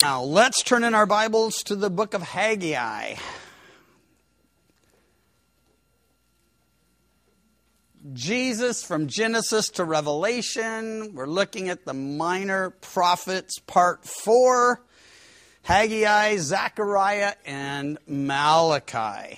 Now, let's turn in our Bibles to the book of Haggai. Jesus from Genesis to Revelation. We're looking at the minor prophets, part 4. Haggai, Zechariah, and Malachi.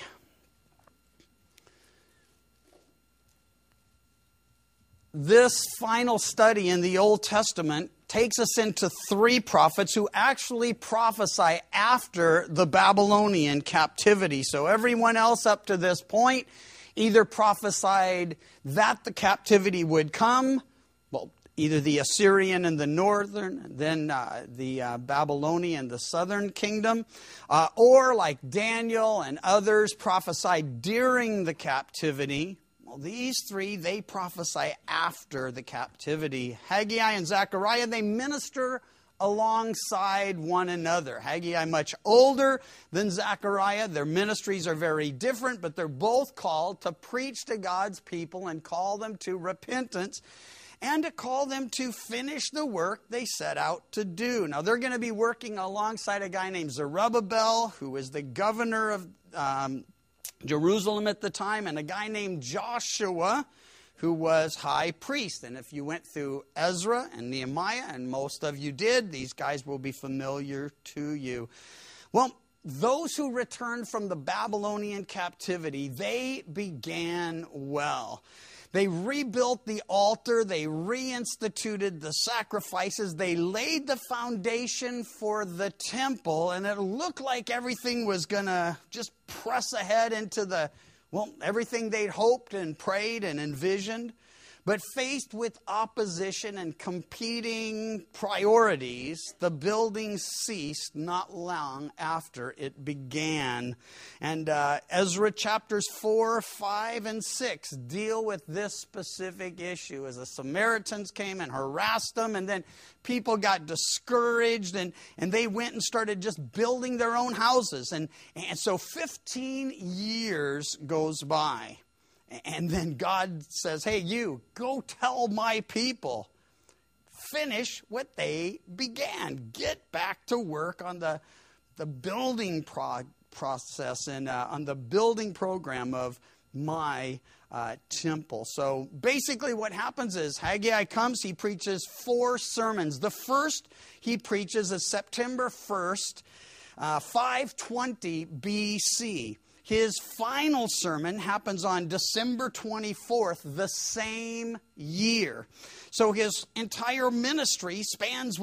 This final study in the Old Testament takes us into 3 prophets who actually prophesy after the Babylonian captivity. So everyone else up to this point either prophesied that the captivity would come, well, either the Assyrian in the northern, then the Babylonian, the southern kingdom, or like Daniel and others prophesied during the captivity. Well, these 3, they prophesy after the captivity. Haggai and Zechariah, they minister alongside one another. Haggai much older than Zechariah. Their ministries are very different, but they're both called to preach to God's people and call them to repentance and to call them to finish the work they set out to do. Now, they're going to be working alongside a guy named Zerubbabel, who was the governor of Jerusalem at the time, and a guy named Joshua, who was high priest. And if you went through Ezra and Nehemiah, and most of you did, these guys will be familiar to you. Well, those who returned from the Babylonian captivity, they began well. They rebuilt the altar, they reinstituted the sacrifices, they laid the foundation for the temple, and it looked like everything was going to just press ahead into everything they'd hoped and prayed and envisioned. But faced with opposition and competing priorities, the building ceased not long after it began. And Ezra chapters 4, 5, and 6 deal with this specific issue as the Samaritans came and harassed them, and then people got discouraged, and they went and started just building their own houses. And so 15 years goes by. And then God says, hey, you, go tell my people, finish what they began. Get back to work on the building process and on the building program of my temple. So basically what happens is Haggai comes, he preaches 4 sermons. The first he preaches is September 1st, 520 BC. His final sermon happens on December 24th, the same year. So his entire ministry spans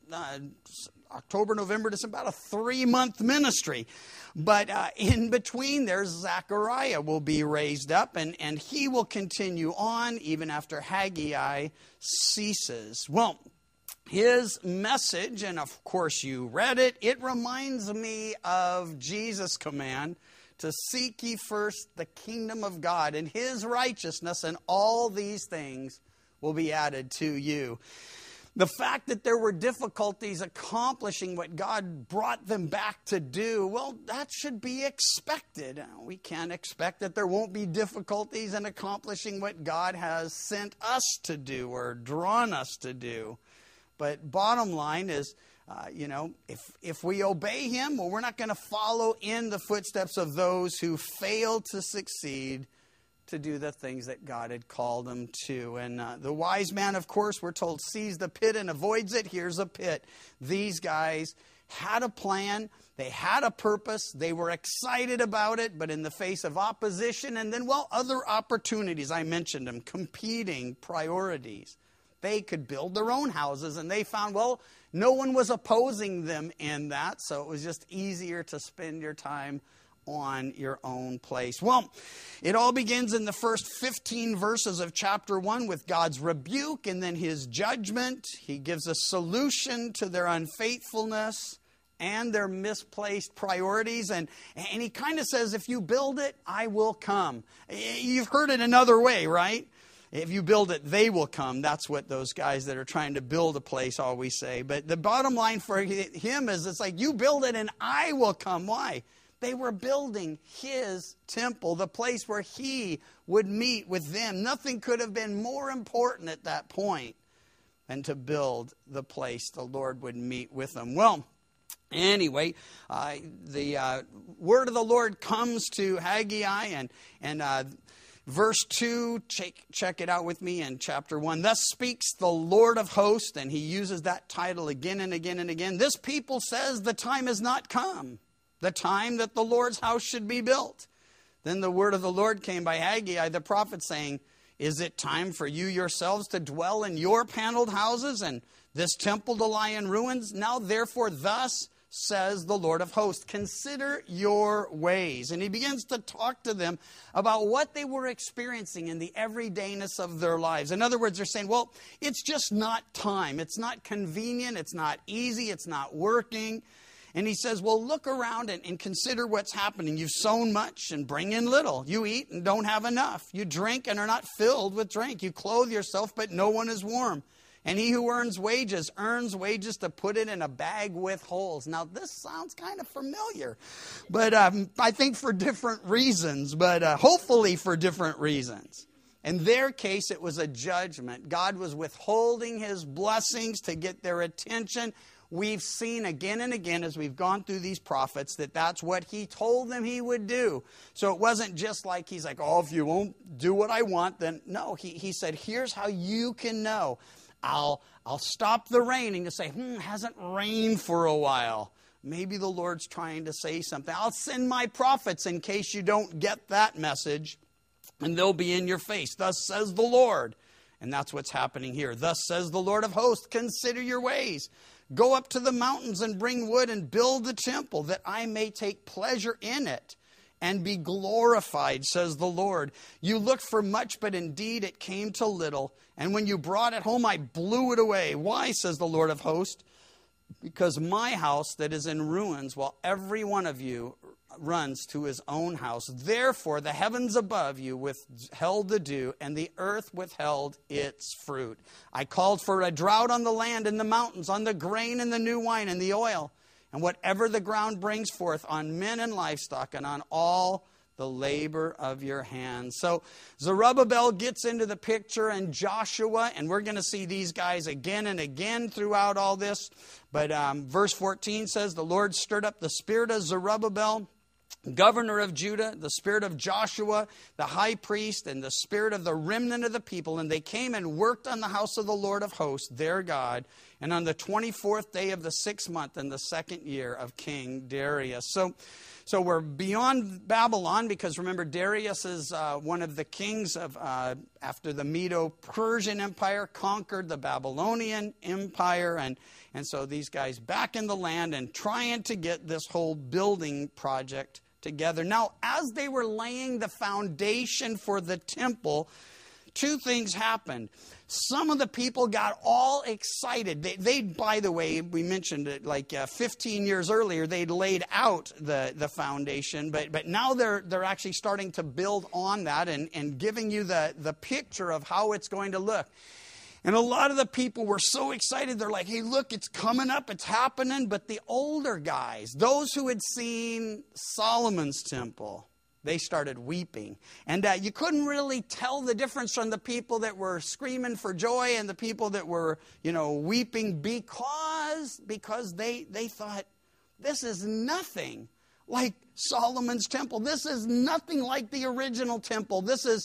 October, November, December, about a 3-month ministry. But in between there, Zechariah will be raised up, and he will continue on even after Haggai ceases. Well, his message, and of course you read it, it reminds me of Jesus' command to seek ye first the kingdom of God and His righteousness, and all these things will be added to you. The fact that there were difficulties accomplishing what God brought them back to do, well, that should be expected. We can't expect that there won't be difficulties in accomplishing what God has sent us to do or drawn us to do. But bottom line is, if we obey Him, well, we're not going to follow in the footsteps of those who failed to succeed to do the things that God had called them to. And the wise man, of course, we're told, sees the pit and avoids it. Here's a pit. These guys had a plan. They had a purpose. They were excited about it. But in the face of opposition and then, other opportunities, I mentioned them, competing priorities. They could build their own houses, and they found, no one was opposing them in that, so it was just easier to spend your time on your own place. Well, it all begins in the first 15 verses of chapter 1 with God's rebuke and then His judgment. He gives a solution to their unfaithfulness and their misplaced priorities. And He kind of says, if you build it, I will come. You've heard it another way, right? If you build it, they will come. That's what those guys that are trying to build a place always say. But the bottom line for him is, it's like, you build it and I will come. Why? They were building His temple, the place where He would meet with them. Nothing could have been more important at that point than to build the place the Lord would meet with them. Well, Anyway, the word of the Lord comes to Haggai, and verse 2, check it out with me in chapter 1. Thus speaks the Lord of hosts, and he uses that title again and again and again. This people says the time has not come, the time that the Lord's house should be built. Then the word of the Lord came by Haggai the prophet, saying, is it time for you yourselves to dwell in your paneled houses, and this temple to lie in ruins? Now therefore thus says the Lord of hosts, consider your ways. And he begins to talk to them about what they were experiencing in the everydayness of their lives. In other words, they're saying, well, it's just not time. It's not convenient. It's not easy. It's not working. And he says, well, look around and consider what's happening. You've sown much and bring in little. You eat and don't have enough. You drink and are not filled with drink. You clothe yourself, but no one is warm. And he who earns wages to put it in a bag with holes. Now, this sounds kind of familiar, but I think for different reasons, but hopefully for different reasons. In their case, it was a judgment. God was withholding his blessings to get their attention. We've seen again and again as we've gone through these prophets that that's what he told them he would do. So it wasn't just like he's like, oh, if you won't do what I want, then no. He said, here's how you can know. I'll stop the raining to say, hasn't rained for a while. Maybe the Lord's trying to say something. I'll send my prophets in case you don't get that message, and they'll be in your face. Thus says the Lord. And that's what's happening here. Thus says the Lord of hosts, consider your ways. Go up to the mountains and bring wood and build the temple, that I may take pleasure in it and be glorified, says the Lord. You looked for much, but indeed it came to little. And when you brought it home, I blew it away. Why, says the Lord of hosts? Because my house that is in ruins, while every one of you runs to his own house. Therefore, the heavens above you withheld the dew, and the earth withheld its fruit. I called for a drought on the land and the mountains, on the grain and the new wine and the oil, and whatever the ground brings forth, on men and livestock, and on all the labor of your hands. So Zerubbabel gets into the picture, and Joshua, and we're going to see these guys again and again throughout all this. But verse 14 says, the Lord stirred up the spirit of Zerubbabel, governor of Judah, the spirit of Joshua, the high priest, and the spirit of the remnant of the people. And they came and worked on the house of the Lord of hosts, their God, and on the 24th day of the 6th month in the 2nd year of King Darius. So we're beyond Babylon, because remember, Darius is one of the kings of after the Medo-Persian Empire conquered the Babylonian Empire. And so these guys back in the land and trying to get this whole building project together. Now, as they were laying the foundation for the temple, two things happened. Some of the people got all excited. They by the way, we mentioned it like 15 years earlier, they'd laid out the foundation, but now they're actually starting to build on that and giving you the picture of how it's going to look. And a lot of the people were so excited. They're like, hey, look, it's coming up. It's happening. But the older guys, those who had seen Solomon's temple, they started weeping. And you couldn't really tell the difference from the people that were screaming for joy and the people that were, weeping because they thought, this is nothing like Solomon's temple. This is nothing like the original temple.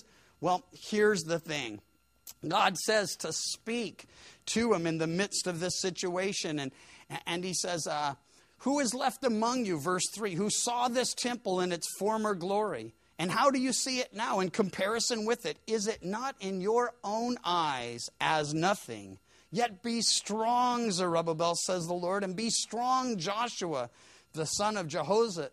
Here's the thing. God says to speak to him in the midst of this situation. And he says, who is left among you, verse 3, who saw this temple in its former glory? And how do you see it now in comparison with it? Is it not in your own eyes as nothing? Yet be strong, Zerubbabel, says the Lord, and be strong, Joshua, the son of Jehozadak,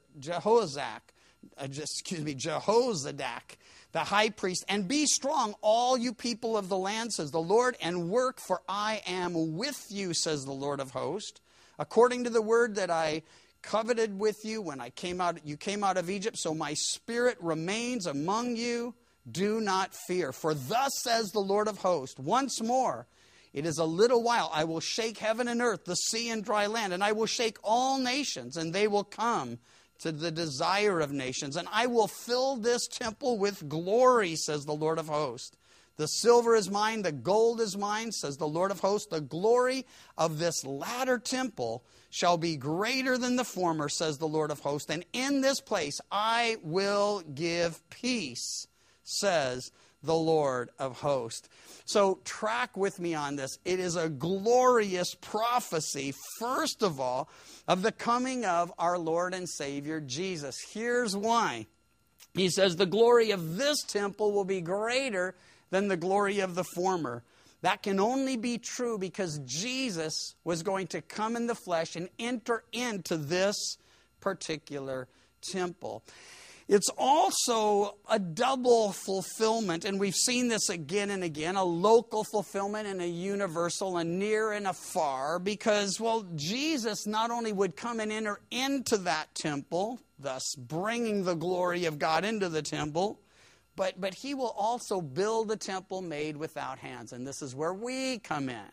the high priest, and be strong, all you people of the land, says the Lord, and work, for I am with you, says the Lord of hosts, according to the word that I coveted with you when you came out of Egypt. So my spirit remains among you. Do not fear. For thus says the Lord of hosts, once more, it is a little while. I will shake heaven and earth, the sea and dry land, and I will shake all nations, and they will come to the desire of nations. And I will fill this temple with glory, says the Lord of hosts. The silver is mine, the gold is mine, says the Lord of hosts. The glory of this latter temple shall be greater than the former, says the Lord of hosts. And in this place I will give peace, says the Lord of hosts. So track with me on this. It is a glorious prophecy, first of all, of the coming of our Lord and Savior Jesus. Here's why. He says the glory of this temple will be greater than the glory of the former. That can only be true because Jesus was going to come in the flesh and enter into this particular temple. It's also a double fulfillment, and we've seen this again and again, a local fulfillment and a universal, a near and a far, because, well, Jesus not only would come and enter into that temple, thus bringing the glory of God into the temple, but he will also build a temple made without hands. And this is where we come in.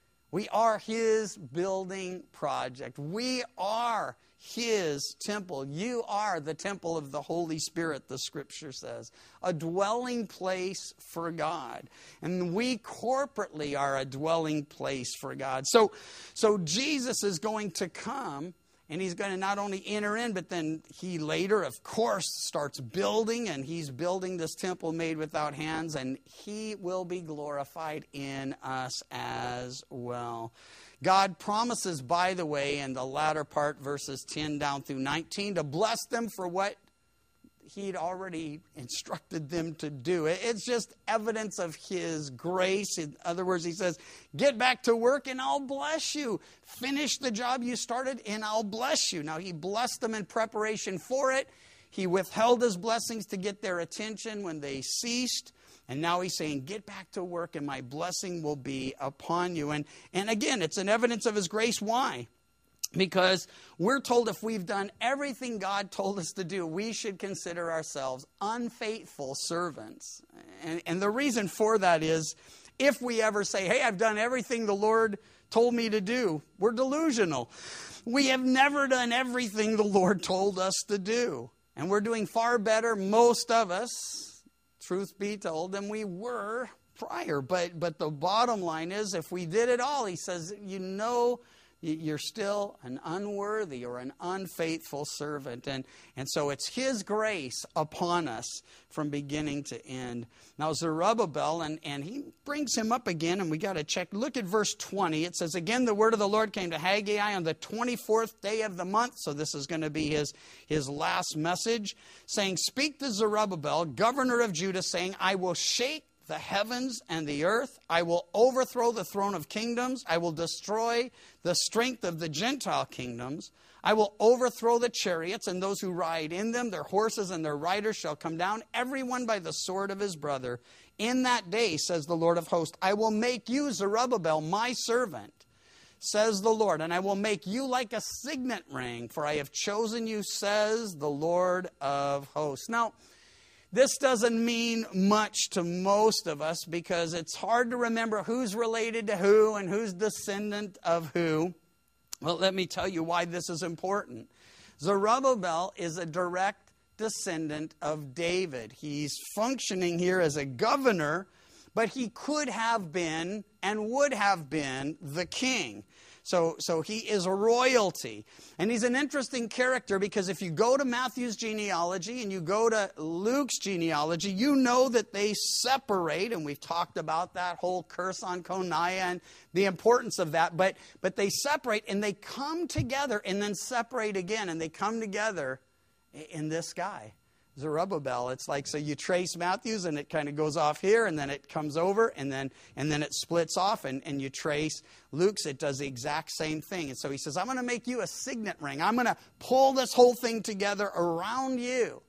We are his building project. We are his temple. You are the temple of the Holy Spirit, the scripture says. A dwelling place for God. And we corporately are a dwelling place for God. So Jesus is going to come. And he's going to not only enter in, but then he later, of course, starts building. And he's building this temple made without hands. And he will be glorified in us as well. God promises, by the way, in the latter part, verses 10 down through 19, to bless them for what he'd already instructed them to do. It's just evidence of his grace. In other words, he says, get back to work and I'll bless you. Finish the job you started and I'll bless you. Now, he blessed them in preparation for it. He withheld his blessings to get their attention when they ceased. And now he's saying, get back to work and my blessing will be upon you. And again, it's an evidence of his grace. Why? Because we're told if we've done everything God told us to do, we should consider ourselves unfaithful servants. And the reason for that is, if we ever say, hey, I've done everything the Lord told me to do, we're delusional. We have never done everything the Lord told us to do. And we're doing far better, most of us, truth be told, than we were prior. But the bottom line is, if we did it all, he says, you're still an unworthy or an unfaithful servant. And so it's his grace upon us from beginning to end. Now Zerubbabel, and he brings him up again, and we got to check. Look at verse 20. It says, again, the word of the Lord came to Haggai on the 24th day of the month. So this is going to be his last message, saying, speak to Zerubbabel, governor of Judah, saying, I will shake the heavens and the earth. I will overthrow the throne of kingdoms. I will destroy the strength of the Gentile kingdoms. I will overthrow the chariots and those who ride in them. Their horses and their riders shall come down, everyone by the sword of his brother. In that day, says the Lord of hosts, I will make you, Zerubbabel, my servant, says the Lord, and I will make you like a signet ring, for I have chosen you, says the Lord of hosts. Now, this doesn't mean much to most of us because it's hard to remember who's related to who and who's descendant of who. Well, let me tell you why this is important. Zerubbabel is a direct descendant of David. He's functioning here as a governor, but he could have been and would have been the king. So he is a royalty. And he's an interesting character because if you go to Matthew's genealogy and you go to Luke's genealogy, you know that they separate. And we've talked about that whole curse on Coniah and the importance of that. But they separate and they come together and then separate again. And they come together in this guy, Zerubbabel. It's like, so you trace Matthew's and it kind of goes off here and then it comes over and then it splits off and you trace Luke's. It does the exact same thing. And so he says, I'm going to make you a signet ring. I'm going to pull this whole thing together around you.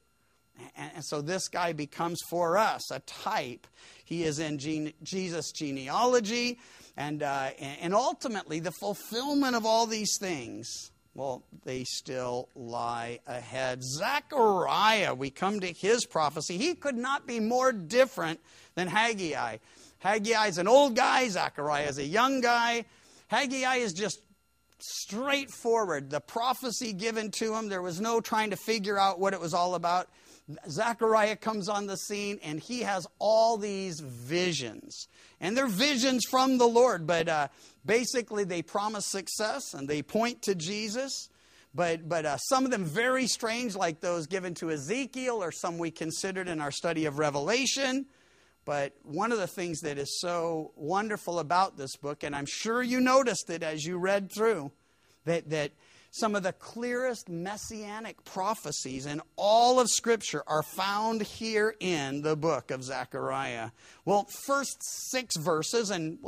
And so this guy becomes for us a type. He is in Jesus' genealogy and ultimately the fulfillment of all these things, well, they still lie ahead. Zechariah, we come to his prophecy. He could not be more different than Haggai. Haggai is an old guy. Zechariah is a young guy. Haggai is just straightforward. The prophecy given to him, there was no trying to figure out what it was all about. Zechariah comes on the scene, and he has all these visions. And they're visions from the Lord, but basically they promise success, and they point to Jesus. But some of them very strange, like those given to Ezekiel, or some we considered in our study of Revelation. But one of the things that is so wonderful about this book, and I'm sure you noticed it as you read through, that some of the clearest messianic prophecies in all of Scripture are found here in the book of Zechariah. Well, first 6 verses, and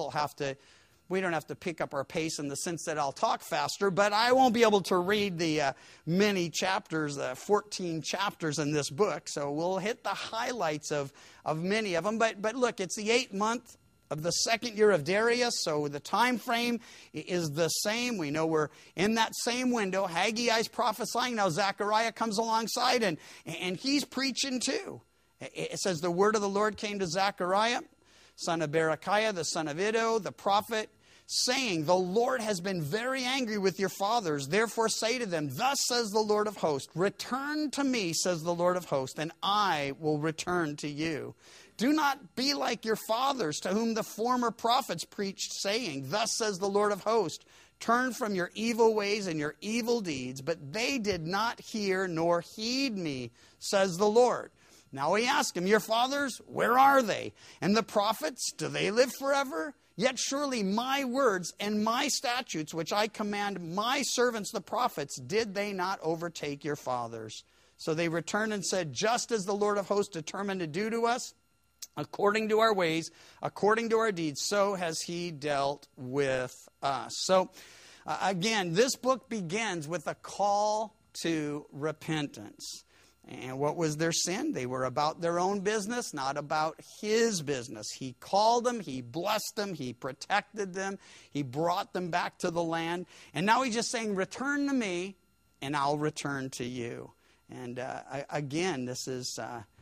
we don't have to pick up our pace in the sense that I'll talk faster, but I won't be able to read the many chapters, 14 chapters in this book, so we'll hit the highlights of many of them. But look, it's the 8th month of the 2nd year of Darius, so the time frame is the same. We know we're in that same window. Haggai's prophesying. Now Zechariah comes alongside, and he's preaching too. It says, the word of the Lord came to Zechariah, son of Berechiah, the son of Iddo, the prophet, saying, the Lord has been very angry with your fathers. Therefore say to them, thus says the Lord of hosts, return to me, says the Lord of hosts, and I will return to you. Do not be like your fathers, to whom the former prophets preached, saying, thus says the Lord of hosts, turn from your evil ways and your evil deeds. But they did not hear nor heed me, says the Lord. Now he asked him, your fathers, where are they? And the prophets, do they live forever? Yet surely my words and my statutes, which I command my servants the prophets, did they not overtake your fathers? So they returned and said, just as the Lord of hosts determined to do to us, according to our ways, according to our deeds, so has he dealt with us. So again, this book begins with a call to repentance. And what was their sin? They were about their own business, not about his business. He called them, he blessed them, he protected them, he brought them back to the land. And now he's just saying, return to me, and I'll return to you. And again, this is,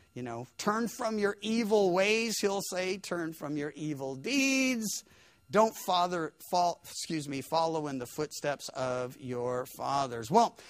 turn from your evil ways, he'll say, turn from your evil deeds. Don't follow in the footsteps of your fathers. Well,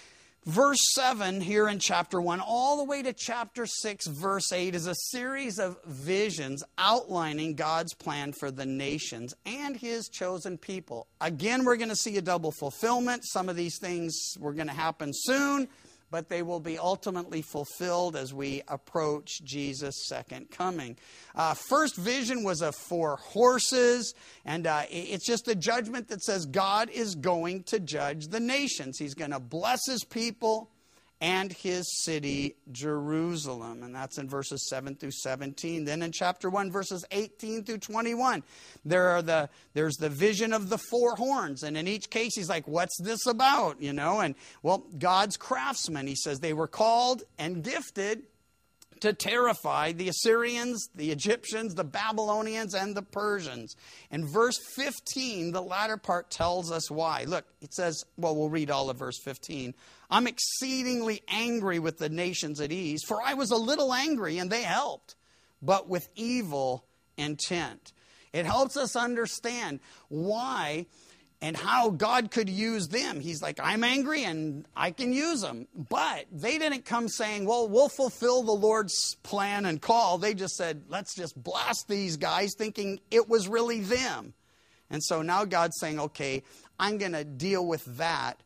verse 7 here in chapter 1 all the way to chapter 6 verse 8 is a series of visions outlining God's plan for the nations and his chosen people. Again, we're going to see a double fulfillment. Some of these things were going to happen soon, but they will be ultimately fulfilled as we approach Jesus' second coming. First vision was of 4 horses, and it's just a judgment that says God is going to judge the nations. He's going to bless his people and his city, Jerusalem. And that's in verses 7 through 17. Then in chapter 1, verses 18 through 21, there's the vision of the 4 horns. And in each case, he's like, what's this about? And, well, God's craftsmen, he says, they were called and gifted to terrify the Assyrians, the Egyptians, the Babylonians, and the Persians. In verse 15, the latter part tells us why. Look, it says, well, we'll read all of verse 15. I'm exceedingly angry with the nations at ease, for I was a little angry, and they helped, but with evil intent. It helps us understand why and how God could use them. He's like, I'm angry and I can use them. But they didn't come saying, well, we'll fulfill the Lord's plan and call. They just said, let's just blast these guys, thinking it was really them. And so now God's saying, okay, I'm going to deal with that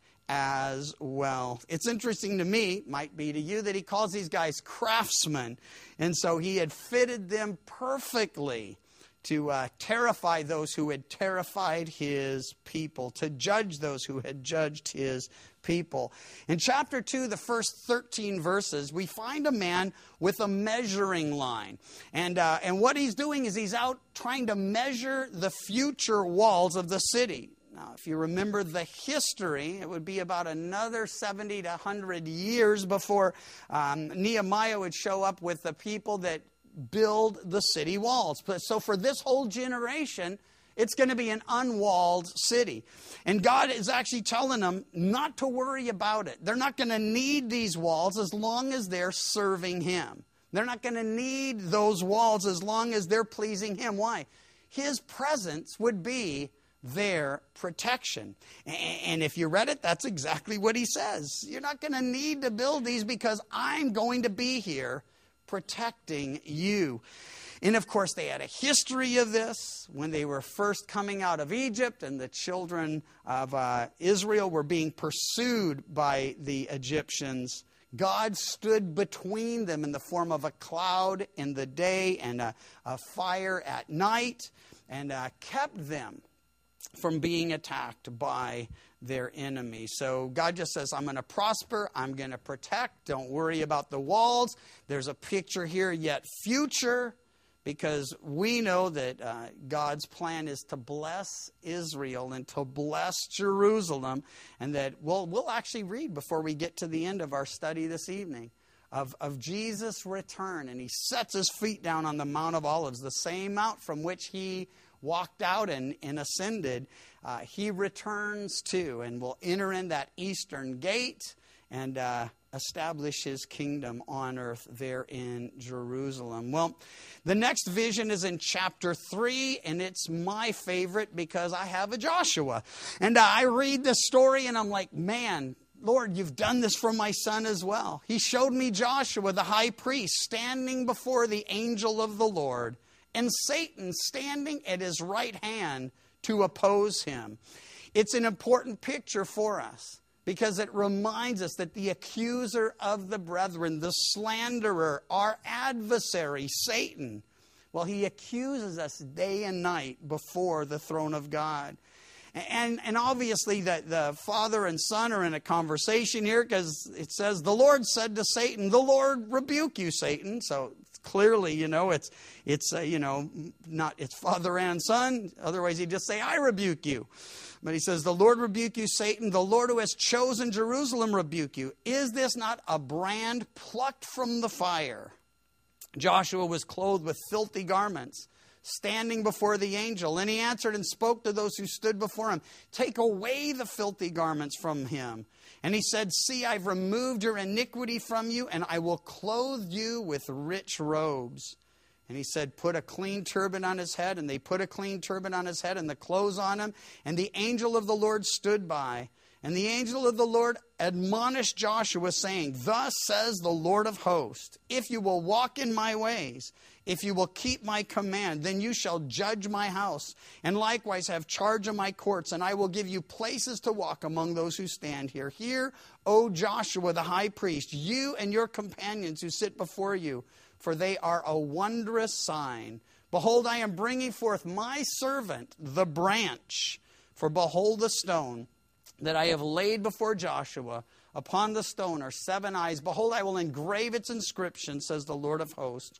as well. It's interesting to me, might be to you, that he calls these guys craftsmen. And so he had fitted them perfectly to terrify those who had terrified his people, to judge those who had judged his people. In chapter 2, the first 13 verses, we find a man with a measuring line. And what he's doing is he's out trying to measure the future walls of the city. Now, if you remember the history, it would be about another 70 to 100 years before Nehemiah would show up with the people that build the city walls. So for this whole generation, it's going to be an unwalled city. And God is actually telling them not to worry about it. They're not going to need these walls as long as they're serving him. They're not going to need those walls as long as they're pleasing him. Why? His presence would be their protection. And if you read it, that's exactly what he says. You're not going to need to build these because I'm going to be here protecting you. And of course, they had a history of this when they were first coming out of Egypt and the children of Israel were being pursued by the Egyptians. God stood between them in the form of a cloud in the day and a fire at night, and kept them from being attacked by their enemy. So God just says, I'm going to prosper, I'm going to protect, don't worry about the walls. There's a picture here yet future, because we know that God's plan is to bless Israel and to bless Jerusalem, and that we'll actually read before we get to the end of our study this evening of Jesus' return. And he sets his feet down on the Mount of Olives, the same mount from which he walked out and ascended. He returns to and will enter in that eastern gate and establish his kingdom on earth there in Jerusalem. Well, the next vision is in chapter 3, and it's my favorite because I have a Joshua. And I read this story and I'm like, man, Lord, you've done this for my son as well. He showed me Joshua, the high priest, standing before the angel of the Lord, and Satan standing at his right hand to oppose him. It's an important picture for us, because it reminds us that the accuser of the brethren, the slanderer, our adversary, Satan, well, he accuses us day and night before the throne of God. And obviously the father and son are in a conversation here, because it says, the Lord said to Satan, the Lord rebuke you, Satan. So clearly, it's not it's father and son. Otherwise, he'd just say, I rebuke you. But he says, the Lord rebuke you, Satan. The Lord who has chosen Jerusalem rebuke you. Is this not a brand plucked from the fire? Joshua was clothed with filthy garments, standing before the angel. And he answered and spoke to those who stood before him, take away the filthy garments from him. And he said, see, I've removed your iniquity from you, and I will clothe you with rich robes. And he said, put a clean turban on his head. And they put a clean turban on his head and the clothes on him. And the angel of the Lord stood by. And the angel of the Lord admonished Joshua, saying, thus says the Lord of hosts, if you will walk in my ways, if you will keep my command, then you shall judge my house, and likewise have charge of my courts, and I will give you places to walk among those who stand here. Hear, O Joshua the high priest, you and your companions who sit before you, for they are a wondrous sign. Behold, I am bringing forth my servant, the branch. For behold the stone that I have laid before Joshua. Upon the stone are 7 eyes. Behold, I will engrave its inscription, says the Lord of hosts.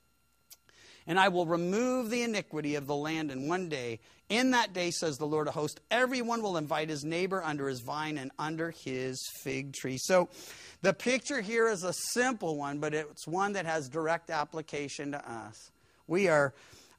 And I will remove the iniquity of the land in one day. In that day, says the Lord of hosts, everyone will invite his neighbor under his vine and under his fig tree. So the picture here is a simple one, but it's one that has direct application to us. We are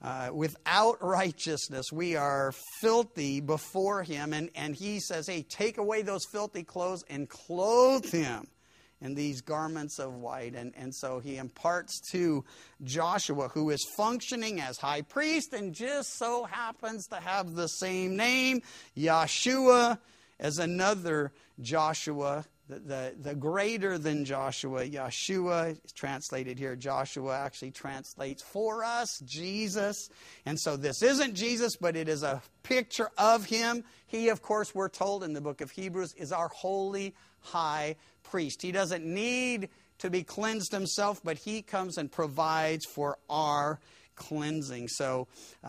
without righteousness. We are filthy before him. And he says, hey, take away those filthy clothes and clothe him in these garments of white. And so he imparts to Joshua, who is functioning as high priest and just so happens to have the same name, Yeshua, as another Joshua, the greater than Joshua. Yeshua is translated here. Joshua actually translates for us, Jesus. And so this isn't Jesus, but it is a picture of him. He, of course, we're told in the book of Hebrews, is our holy high priest. He doesn't need to be cleansed himself, but he comes and provides for our cleansing. So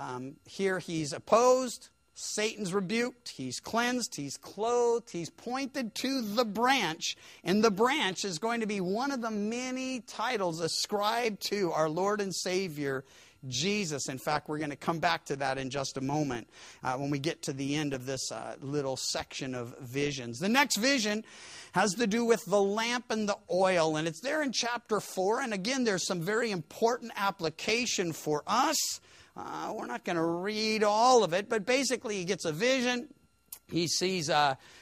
here he's opposed. Satan's rebuked, he's cleansed, he's clothed, he's pointed to the branch, and the branch is going to be one of the many titles ascribed to our Lord and Savior, Jesus. In fact, we're going to come back to that in just a moment when we get to the end of this little section of visions. The next vision has to do with the lamp and the oil, and it's there in chapter 4, and again, there's some very important application for us. We're not going to read all of it, but basically he gets a vision. He sees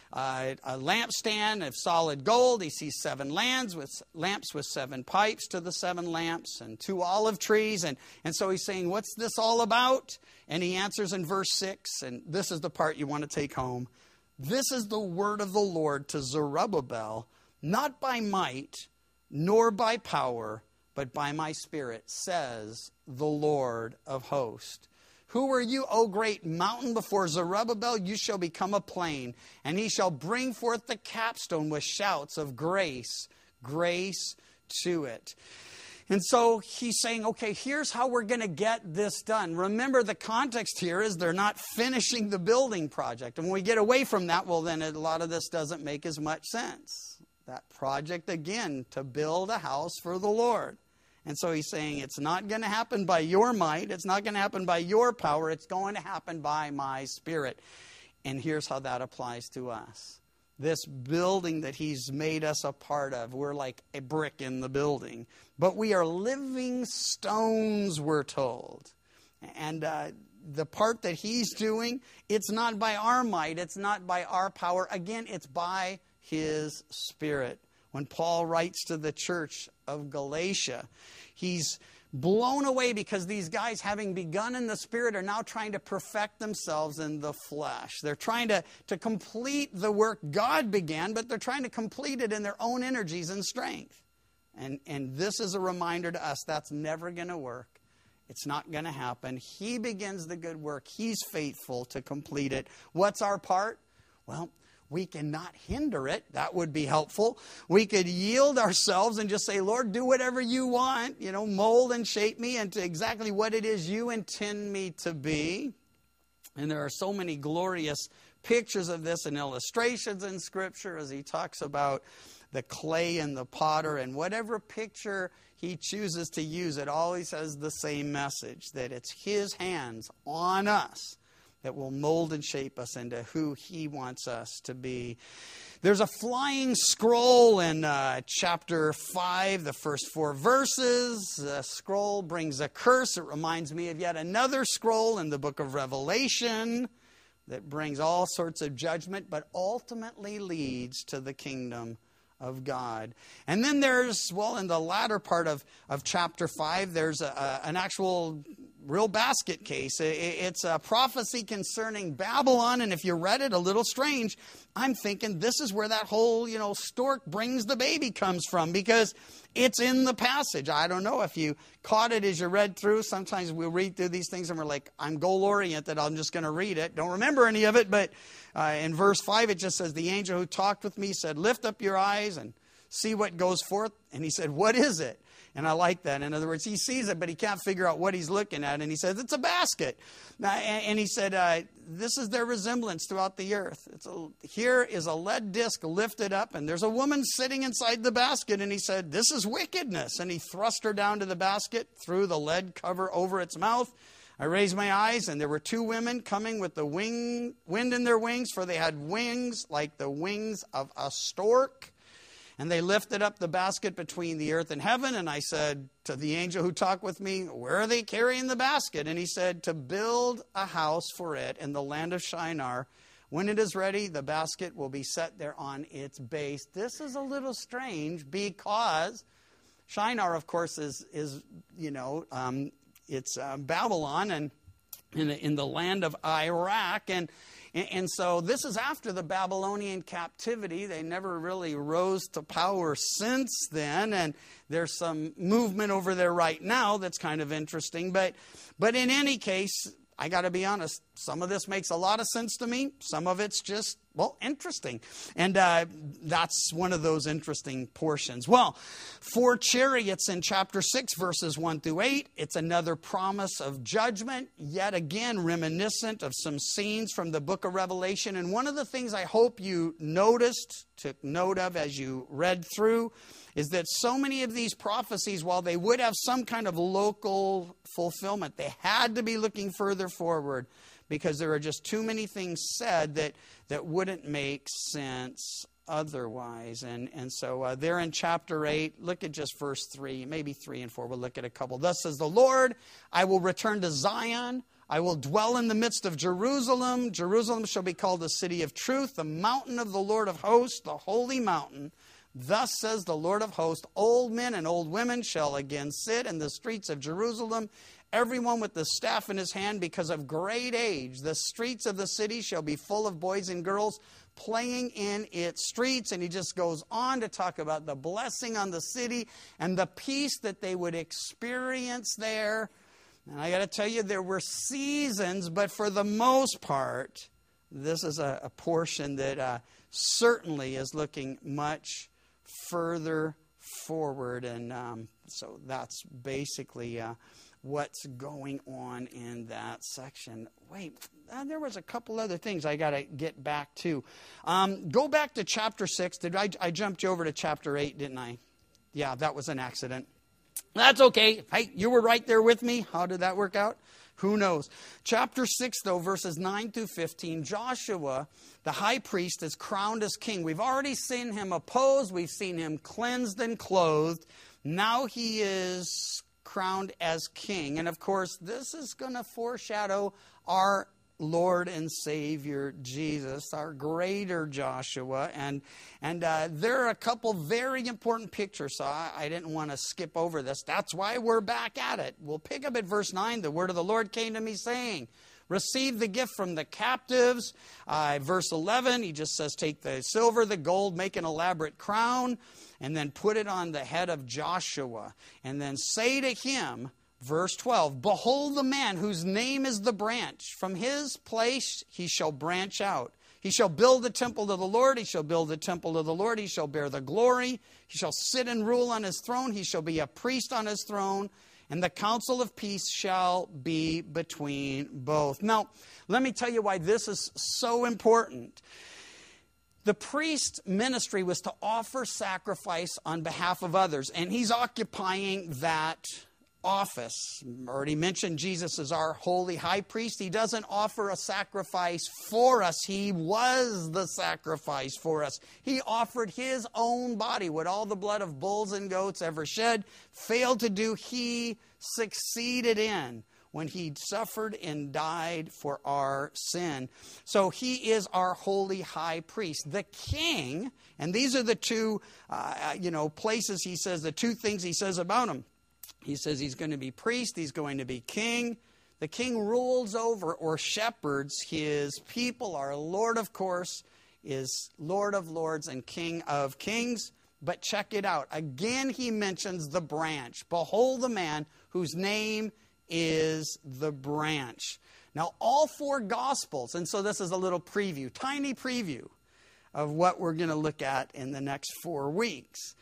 a lampstand of solid gold. He sees 7 lamps with 7 pipes to the 7 lamps and 2 olive trees. And so he's saying, what's this all about? And he answers in verse 6, and this is the part you want to take home. This is the word of the Lord to Zerubbabel, not by might, nor by power, but by my Spirit, says the Lord of hosts. Who are you, O great mountain? Before Zerubbabel you shall become a plain, and he shall bring forth the capstone with shouts of grace, grace to it. And so he's saying, okay, here's how we're going to get this done. Remember, the context here is they're not finishing the building project. And when we get away from that, well, then a lot of this doesn't make as much sense. That project, again, to build a house for the Lord. And so he's saying it's not going to happen by your might. It's not going to happen by your power. It's going to happen by my Spirit. And here's how that applies to us. This building that he's made us a part of, we're like a brick in the building. But we are living stones, we're told. And the part that he's doing, it's not by our might. It's not by our power. Again, it's by his Spirit. When Paul writes to the church of Galatia, he's blown away because these guys, having begun in the Spirit, are now trying to perfect themselves in the flesh. They're trying to complete the work God began, but they're trying to complete it in their own energies and strength. And this is a reminder to us that's never going to work. It's not going to happen. He begins the good work. He's faithful to complete it. What's our part? Well, we cannot hinder it. That would be helpful. We could yield ourselves and just say, Lord, do whatever you want. Mold and shape me into exactly what it is you intend me to be. And there are so many glorious pictures of this and illustrations in Scripture as he talks about the clay and the potter. And whatever picture he chooses to use, it always has the same message, that it's his hands on us that will mold and shape us into who he wants us to be. There's a flying scroll in chapter 5, the first 4 verses. The scroll brings a curse. It reminds me of yet another scroll in the book of Revelation that brings all sorts of judgment, but ultimately leads to the kingdom of God. And then there's, in the latter part of chapter 5, there's an actual real basket case. It's a prophecy concerning Babylon, and if you read it, a little strange. I'm thinking this is where that whole, stork brings the baby comes from, because it's in the passage. I don't know if you caught it as you read through. Sometimes we'll read through these things and we're like, I'm goal-oriented, I'm just going to read it. Don't remember any of it, but in verse 5 it just says, the angel who talked with me said, lift up your eyes and see what goes forth. And he said, what is it? And I like that. In other words, he sees it, but he can't figure out what he's looking at. And he says, it's a basket. And he said, this is their resemblance throughout the earth. Here is a lead disc lifted up, and there's a woman sitting inside the basket. And he said, this is wickedness. And he thrust her down to the basket, threw the lead cover over its mouth. I raised my eyes, and there were 2 women coming with the wind in their wings, for they had wings like the wings of a stork. And they lifted up the basket between the earth and heaven. And I said to the angel who talked with me, where are they carrying the basket? And he said, to build a house for it in the land of Shinar. When it is ready, the basket will be set there on its base. This is a little strange because Shinar, of course, is it's Babylon and in the land of Iraq. And so this is after the Babylonian captivity. They never really rose to power since then. And there's some movement over there right now that's kind of interesting. But in any case, I got to be honest, some of this makes a lot of sense to me. Some of it's just, interesting. And that's one of those interesting portions. 4 chariots in chapter 6, verses 1 through 8. It's another promise of judgment, yet again reminiscent of some scenes from the book of Revelation. And one of the things I hope you took note of as you read through, is that so many of these prophecies, while they would have some kind of local fulfillment, they had to be looking further forward, because there are just too many things said that wouldn't make sense otherwise. And so there in chapter 8, look at just verse 3, maybe 3 and 4. We'll look at a couple. Thus says the Lord, I will return to Zion. I will dwell in the midst of Jerusalem. Jerusalem shall be called the city of truth, the mountain of the Lord of hosts, the holy mountain. Thus says the Lord of hosts, old men and old women shall again sit in the streets of Jerusalem, everyone with the staff in his hand because of great age. The streets of the city shall be full of boys and girls playing in its streets. And he just goes on to talk about the blessing on the city and the peace that they would experience there. And I got to tell you, there were seasons, but for the most part, this is a portion that certainly is looking much further forward. And so that's basically what's going on in that section. Wait, there was a couple other things I got to get back to. Go back to chapter 6. I jumped you over to chapter 8, didn't I? Yeah, that was an accident. That's okay. Hey, you were right there with me. How did that work out? Who knows? Chapter 6, though, verses 9 through 15, Joshua, the high priest, is crowned as king. We've already seen him opposed. We've seen him cleansed and clothed. Now he is crowned as king. And, of course, this is going to foreshadow our Lord and Savior Jesus, our greater Joshua. And there are a couple very important pictures, so I didn't want to skip over this. That's why we're back at it. We'll pick up at verse 9. The word of the Lord came to me saying, receive the gift from the captives. Verse 11, he just says, take the silver, the gold, make an elaborate crown, and then put it on the head of Joshua. And then say to him, verse 12, behold the man whose name is the branch. From his place he shall branch out. He shall build the temple to the Lord. He shall build the temple to the Lord. He shall bear the glory. He shall sit and rule on his throne. He shall be a priest on his throne. And the counsel of peace shall be between both. Now, let me tell you why this is so important. The priest ministry was to offer sacrifice on behalf of others. And he's occupying that office. Already mentioned Jesus is our holy high priest. He doesn't offer a sacrifice for us. He was the sacrifice for us. He offered his own body. What all the blood of bulls and goats ever shed failed to do, he succeeded in when he suffered and died for our sin. So he is our holy high priest. The king, and these are the two places he says, the two things he says about him. He says he's going to be priest, he's going to be king. The king rules over or shepherds his people. Our Lord, of course, is Lord of lords and King of kings. But check it out. Again, he mentions the branch. Behold the man whose name is the branch. Now, all four Gospels, and so this is a little preview, tiny preview of what we're going to look at in the next 4 weeks.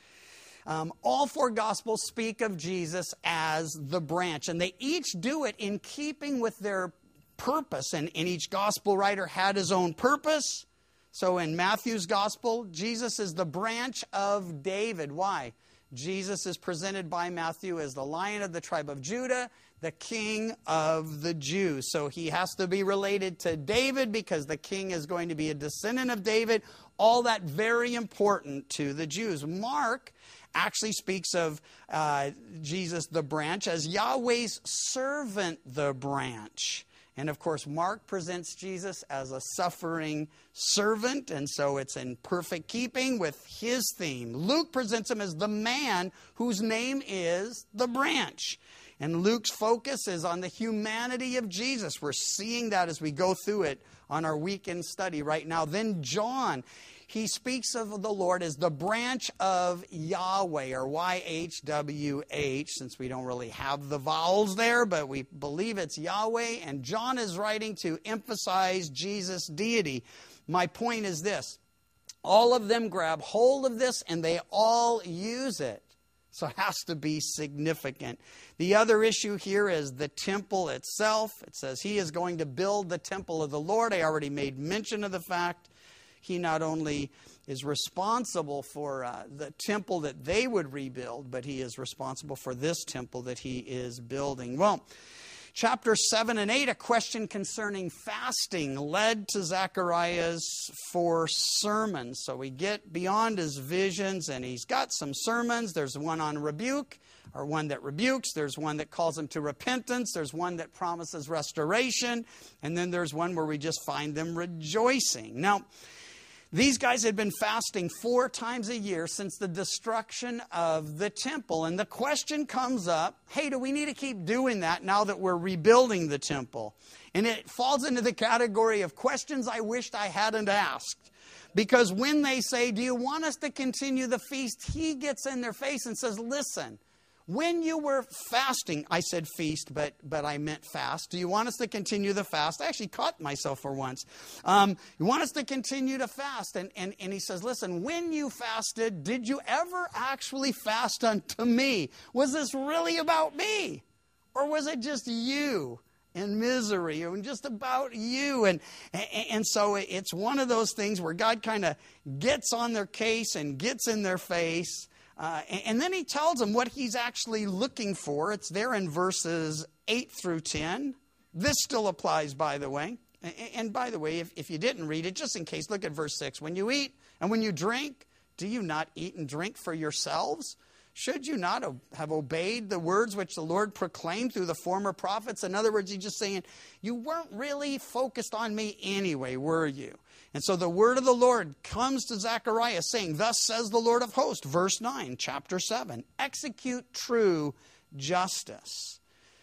All four Gospels speak of Jesus as the branch, and they each do it in keeping with their purpose, and each Gospel writer had his own purpose. So in Matthew's Gospel, Jesus is the branch of David. Why? Jesus is presented by Matthew as the Lion of the tribe of Judah, the King of the Jews. So he has to be related to David because the king is going to be a descendant of David. All that very important to the Jews. Mark actually speaks of Jesus the branch as Yahweh's servant the branch. And of course, Mark presents Jesus as a suffering servant, and so it's in perfect keeping with his theme. Luke presents him as the man whose name is the branch. And Luke's focus is on the humanity of Jesus. We're seeing that as we go through it on our weekend study right now. Then John, he speaks of the Lord as the branch of Yahweh, or YHWH, since we don't really have the vowels there, but we believe it's Yahweh. And John is writing to emphasize Jesus' deity. My point is this. All of them grab hold of this and they all use it. So it has to be significant. The other issue here is the temple itself. It says he is going to build the temple of the Lord. I already made mention of the fact he not only is responsible for the temple that they would rebuild, but he is responsible for this temple that he is building. Well, Chapter 7 and 8, a question concerning fasting led to Zechariah's 4 sermons. So we get beyond his visions, and he's got some sermons. There's one on rebuke, or one that rebukes. There's one that calls him to repentance. There's one that promises restoration. And then there's one where we just find them rejoicing. Now, these guys had been fasting 4 times a year since the destruction of the temple. And the question comes up, hey, do we need to keep doing that now that we're rebuilding the temple? And it falls into the category of questions I wished I hadn't asked. Because when they say, do you want us to continue the feast? He gets in their face and says, listen, when you were fasting, I said feast, but I meant fast. Do you want us to continue the fast? I actually caught myself for once. You want us to continue to fast? And he says, listen, when you fasted, did you ever actually fast unto me? Was this really about me? Or was it just you in misery and just about you? And so it's one of those things where God kind of gets on their case and gets in their face. And then he tells them what he's actually looking for. It's there in verses 8 through 10. This still applies, by the way. And by the way, if you didn't read it, just in case, look at verse 6. When you eat and when you drink, do you not eat and drink for yourselves? Should you not have obeyed the words which the Lord proclaimed through the former prophets? In other words, he's just saying, you weren't really focused on me anyway, were you? And so the word of the Lord comes to Zechariah saying, thus says the Lord of hosts, verse 9, chapter 7, execute true justice.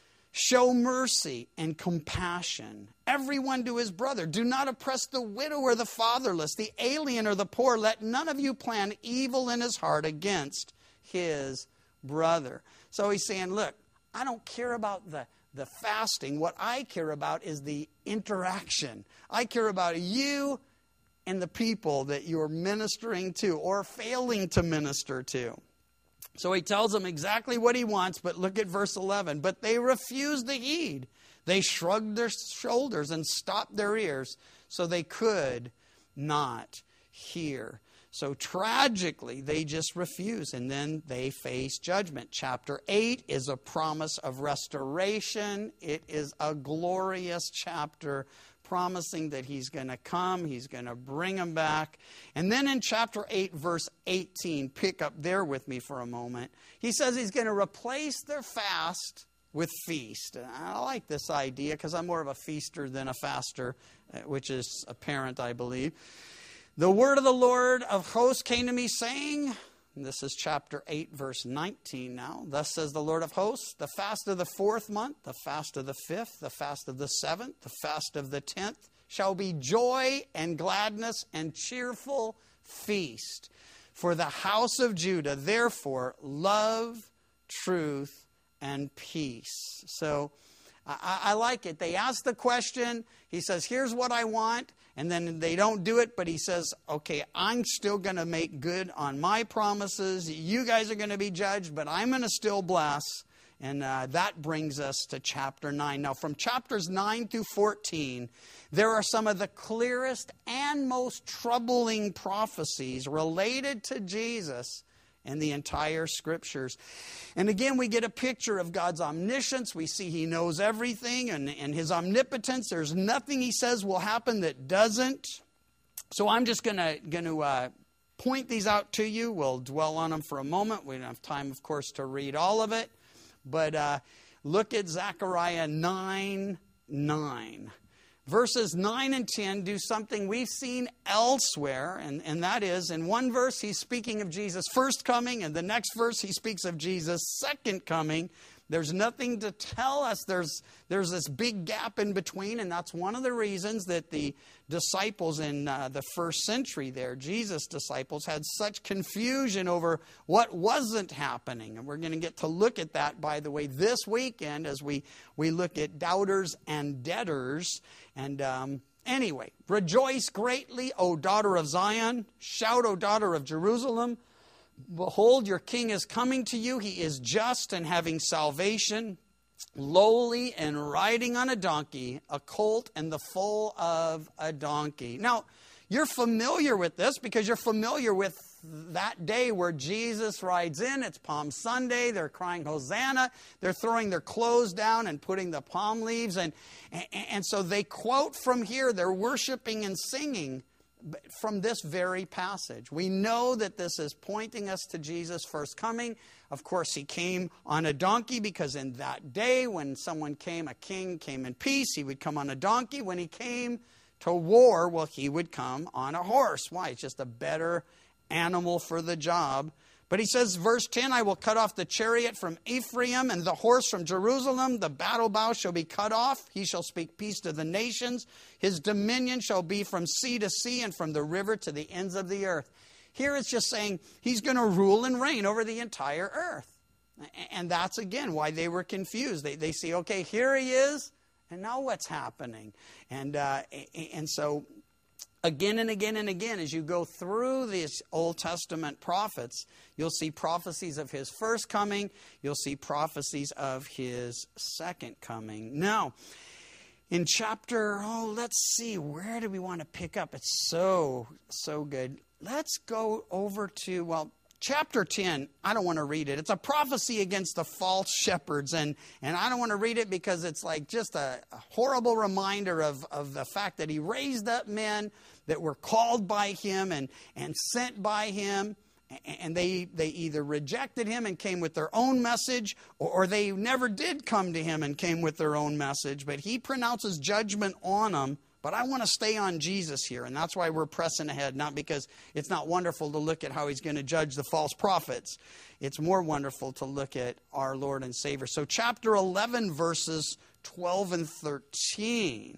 Show mercy and compassion. Everyone to his brother. Do not oppress the widow or the fatherless, the alien or the poor. Let none of you plan evil in his heart against his brother. So he's saying, look, I don't care about the fasting. What I care about is the interaction. I care about you and the people that you're ministering to or failing to minister to. So he tells them exactly what he wants, but look at verse 11. But they refused to heed. They shrugged their shoulders and stopped their ears so they could not hear. So tragically, they just refuse, and then they face judgment. Chapter 8 is a promise of restoration. It is a glorious chapter promising that he's going to come, he's going to bring them back. And then in chapter 8, verse 18, pick up there with me for a moment, he says he's going to replace their fast with feast. And I like this idea because I'm more of a feaster than a faster, which is apparent, I believe. The word of the Lord of hosts came to me saying, and this is chapter 8, verse 19 now. Thus says the Lord of hosts, the fast of the 4th month, the fast of the 5th, the fast of the 7th, the fast of the 10th shall be joy and gladness and cheerful feast for the house of Judah. Therefore, love, truth, and peace. So I like it. They ask the question. He says, here's what I want. And then they don't do it, but he says, okay, I'm still going to make good on my promises. You guys are going to be judged, but I'm going to still bless. And that brings us to chapter 9. Now, from chapters 9 through 14, there are some of the clearest and most troubling prophecies related to Jesus in the entire scriptures. And again, we get a picture of God's omniscience. We see he knows everything and his omnipotence. There's nothing he says will happen that doesn't. So I'm just going to point these out to you. We'll dwell on them for a moment. We don't have time, of course, to read all of it. But look at Zechariah 9:9. Verses 9 and 10 do something we've seen elsewhere, and that is, in one verse he's speaking of Jesus' first coming, and the next verse he speaks of Jesus' second coming. There's nothing to tell us. There's this big gap in between, and that's one of the reasons that the disciples in the first century there, Jesus' disciples, had such confusion over what wasn't happening. And we're going to get to look at that, by the way, this weekend as we look at doubters and debtors. And anyway, rejoice greatly, O daughter of Zion. Shout, O daughter of Jerusalem. Behold, your king is coming to you. He is just and having salvation, lowly and riding on a donkey, a colt and the foal of a donkey. Now, you're familiar with this because you're familiar with that day where Jesus rides in. It's Palm Sunday. They're crying Hosanna. They're throwing their clothes down and putting the palm leaves. And so they quote from here. They're worshiping and singing from this very passage. We know that this is pointing us to Jesus' first coming. Of course, he came on a donkey because in that day when someone came, a king came in peace, he would come on a donkey. When he came to war, well, he would come on a horse. Why? It's just a better animal for the job. But he says, verse 10, I will cut off the chariot from Ephraim and the horse from Jerusalem. The battle bow shall be cut off. He shall speak peace to the nations. His dominion shall be from sea to sea and from the river to the ends of the earth. Here it's just saying he's going to rule and reign over the entire earth. And that's, again, why they were confused. They see, okay, here he is, and now what's happening? And so again and again and again, as you go through these Old Testament prophets, you'll see prophecies of his first coming. You'll see prophecies of his second coming. Now, in chapter, let's see, where do we want to pick up? It's so good. Let's go over to, chapter 10. I don't want to read it. It's a prophecy against the false shepherds. And I don't want to read it because it's like just a horrible reminder of the fact that he raised up men that were called by him and sent by him. And they either rejected him and came with their own message, or they never did come to him and came with their own message. But he pronounces judgment on them. But I want to stay on Jesus here, and that's why we're pressing ahead, not because it's not wonderful to look at how he's going to judge the false prophets. It's more wonderful to look at our Lord and Savior. So chapter 11, verses 12 and 13.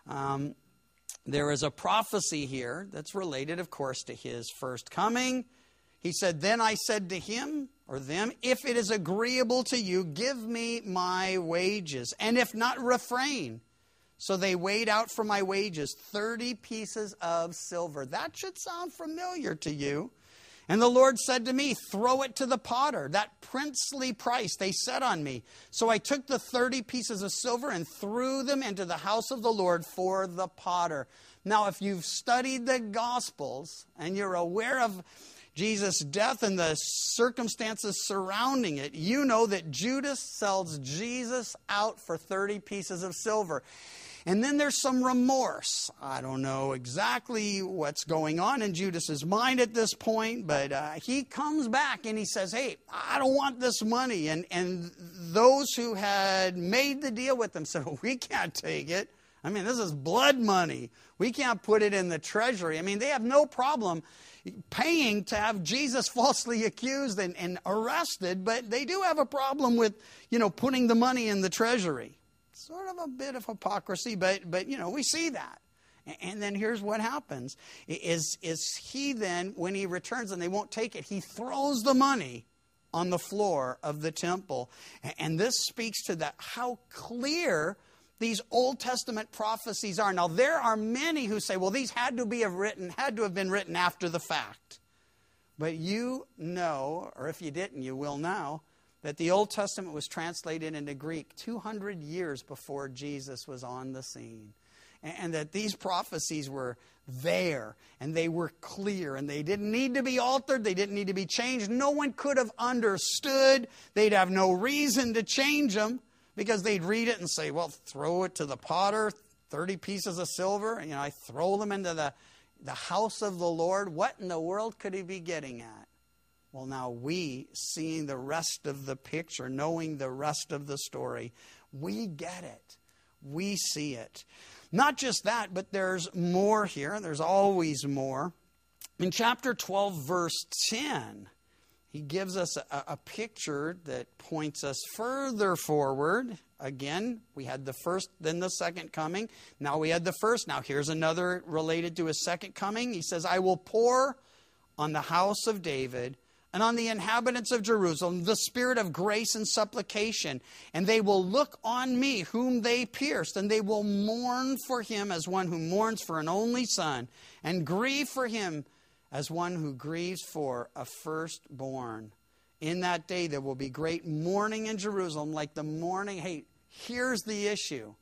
There is a prophecy here that's related, of course, to his first coming. He said, then I said to him, or them, if it is agreeable to you, give me my wages, and if not, refrain. So they weighed out for my wages 30 pieces of silver. That should sound familiar to you. And the Lord said to me, throw it to the potter. That princely price they set on me. So I took the 30 pieces of silver and threw them into the house of the Lord for the potter. Now, if you've studied the Gospels and you're aware of Jesus' death and the circumstances surrounding it, you know that Judas sells Jesus out for 30 pieces of silver. And then there's some remorse. I don't know exactly what's going on in Judas's mind at this point, but he comes back and he says, hey, I don't want this money. And those who had made the deal with him said, we can't take it. I mean, this is blood money. We can't put it in the treasury. I mean, they have no problem paying to have Jesus falsely accused and arrested, but they do have a problem with, putting the money in the treasury. Sort of a bit of hypocrisy, but we see that. And then here's what happens. Is he then, when he returns and they won't take it, he throws the money on the floor of the temple. And this speaks to that, how clear these Old Testament prophecies are. Now, there are many who say, well, these had to have been written after the fact. But you know, or if you didn't, you will now, that the Old Testament was translated into Greek 200 years before Jesus was on the scene. And that these prophecies were there, and they were clear, and they didn't need to be altered, they didn't need to be changed. No one could have understood. They'd have no reason to change them, because they'd read it and say, well, throw it to the potter, 30 pieces of silver, I throw them into the house of the Lord. What in the world could he be getting at? Well, now we, seeing the rest of the picture, knowing the rest of the story, we get it. We see it. Not just that, but there's more here. There's always more. In chapter 12, verse 10, he gives us a picture that points us further forward. Again, we had the first, then the second coming. Now we had the first. Now here's another related to his second coming. He says, I will pour on the house of David and on the inhabitants of Jerusalem the spirit of grace and supplication. And they will look on me whom they pierced, and they will mourn for him as one who mourns for an only son, and grieve for him as one who grieves for a firstborn. In that day there will be great mourning in Jerusalem, like the mourning. Hey, here's the issue.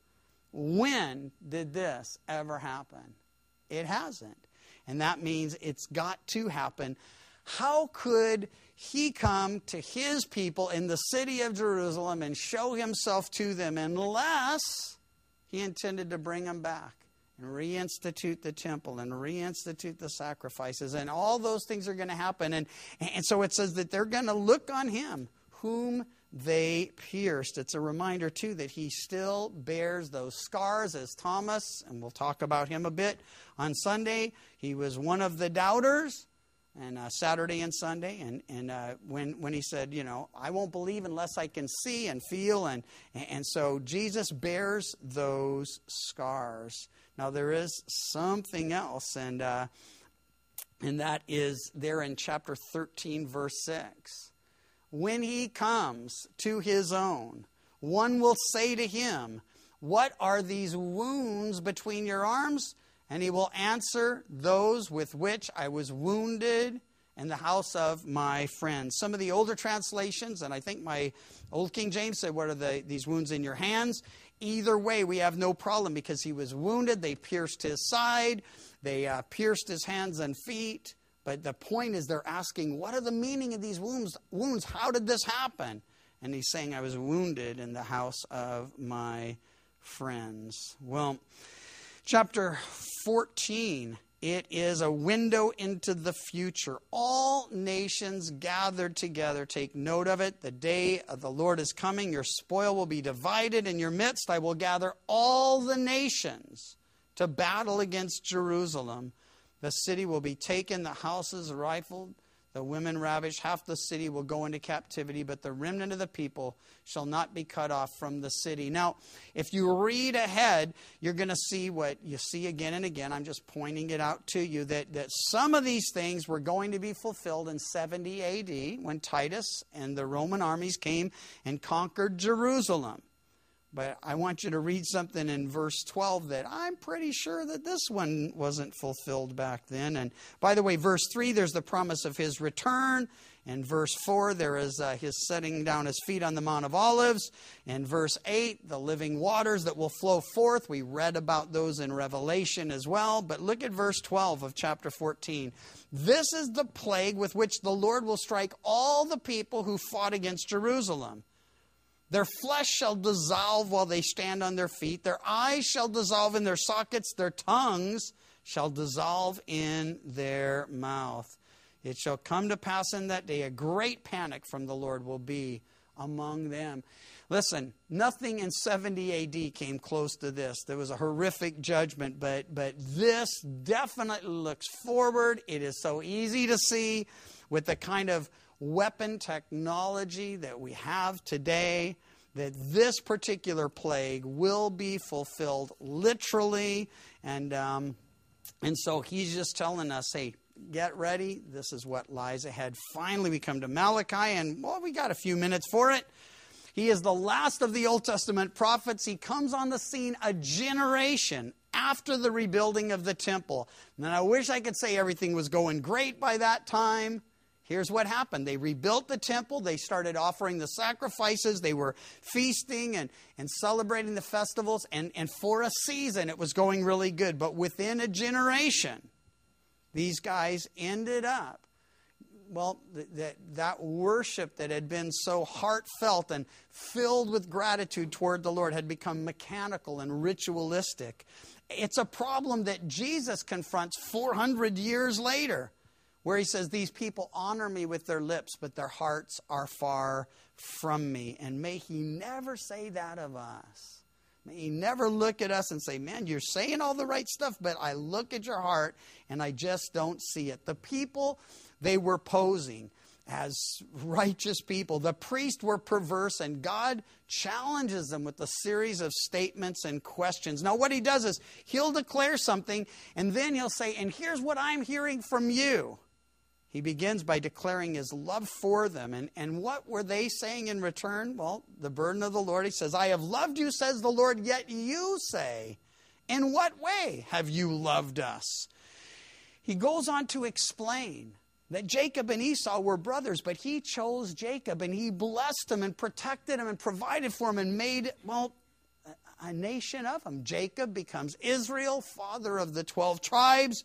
When did this ever happen? It hasn't. And that means it's got to happen. How could he come to his people in the city of Jerusalem and show himself to them unless he intended to bring them back and reinstitute the temple and reinstitute the sacrifices? And all those things are going to happen. And so it says that they're going to look on him whom they pierced. It's a reminder, too, that he still bears those scars as Thomas, and we'll talk about him a bit on Sunday. He was one of the doubters, and Saturday and Sunday, and when he said, I won't believe unless I can see and feel, and so Jesus bears those scars. Now there is something else, and that is there in chapter 13, verse 6. When he comes to his own, one will say to him, "What are these wounds between your arms?" And he will answer, "Those with which I was wounded in the house of my friends." Some of the older translations, and I think my old King James said, "What are these wounds in your hands?" Either way, we have no problem because he was wounded. They pierced his side. They pierced his hands and feet. But the point is they're asking, what are the meaning of these wounds? How did this happen? And he's saying, I was wounded in the house of my friends. Well, chapter 14, it is a window into the future. All nations gathered together. Take note of it. The day of the Lord is coming. Your spoil will be divided in your midst. I will gather all the nations to battle against Jerusalem. The city will be taken, the houses rifled, the women ravished. Half the city will go into captivity, but the remnant of the people shall not be cut off from the city. Now, if you read ahead, you're going to see what you see again and again. I'm just pointing it out to you that some of these things were going to be fulfilled in 70 A.D. when Titus and the Roman armies came and conquered Jerusalem. But I want you to read something in verse 12 that I'm pretty sure that this one wasn't fulfilled back then. And by the way, verse 3, there's the promise of his return. In verse 4, there is his setting down his feet on the Mount of Olives. In verse 8, the living waters that will flow forth. We read about those in Revelation as well. But look at verse 12 of chapter 14. This is the plague with which the Lord will strike all the people who fought against Jerusalem. Their flesh shall dissolve while they stand on their feet. Their eyes shall dissolve in their sockets. Their tongues shall dissolve in their mouth. It shall come to pass in that day, a great panic from the Lord will be among them. Listen, nothing in 70 A.D. came close to this. There was a horrific judgment, but this definitely looks forward. It is so easy to see with the kind of weapon technology that we have today, that this particular plague will be fulfilled literally. And so he's just telling us, hey, get ready. This is what lies ahead. Finally, we come to Malachi, and well, we got a few minutes for it. He is the last of the Old Testament prophets. He comes on the scene a generation after the rebuilding of the temple. And I wish I could say everything was going great by that time. Here's what happened. They rebuilt the temple. They started offering the sacrifices. They were feasting and celebrating the festivals. And for a season, it was going really good. But within a generation, these guys ended up, well, that worship that had been so heartfelt and filled with gratitude toward the Lord had become mechanical and ritualistic. It's a problem that Jesus confronts 400 years later, where he says, these people honor me with their lips, but their hearts are far from me. And may he never say that of us. May he never look at us and say, man, you're saying all the right stuff, but I look at your heart and I just don't see it. The people, they were posing as righteous people. The priests were perverse, and God challenges them with a series of statements and questions. Now, what he does is he'll declare something, and then he'll say, and here's what I'm hearing from you. He begins by declaring his love for them. And what were they saying in return? Well, the burden of the Lord. He says, I have loved you, says the Lord, yet you say, in what way have you loved us? He goes on to explain that Jacob and Esau were brothers, but he chose Jacob, and he blessed him and protected him and provided for him and made, well, a nation of him. Jacob becomes Israel, father of the 12 tribes.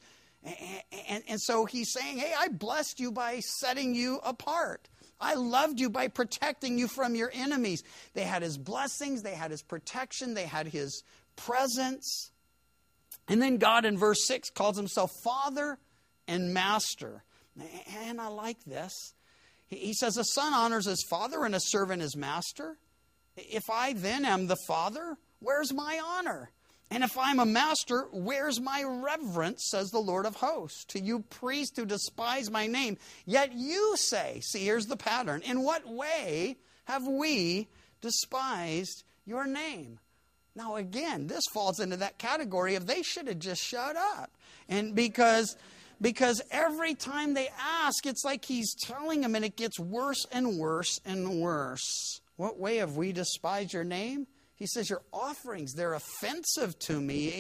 And so he's saying, hey, I blessed you by setting you apart. I loved you by protecting you from your enemies. They had his blessings, they had his protection, they had his presence. And then God in verse 6 calls himself Father and Master. And I like this. He says, a son honors his father and a servant his master. If I then am the father, where's my honor? And if I'm a master, where's my reverence, says the Lord of hosts? To you priests who despise my name, yet you say, see, here's the pattern, in what way have we despised your name? Now again, this falls into that category of they should have just shut up. And because every time they ask, it's like he's telling them, and it gets worse and worse and worse. What way have we despised your name? He says, your offerings, they're offensive to